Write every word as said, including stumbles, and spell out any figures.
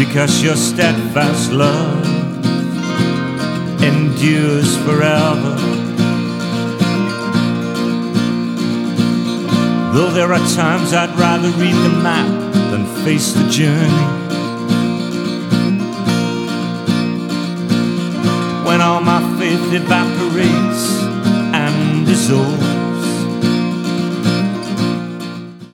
because your steadfast love endures forever. Though there are times I'd rather read the map than face the journey, when all my faith evaporates and is over.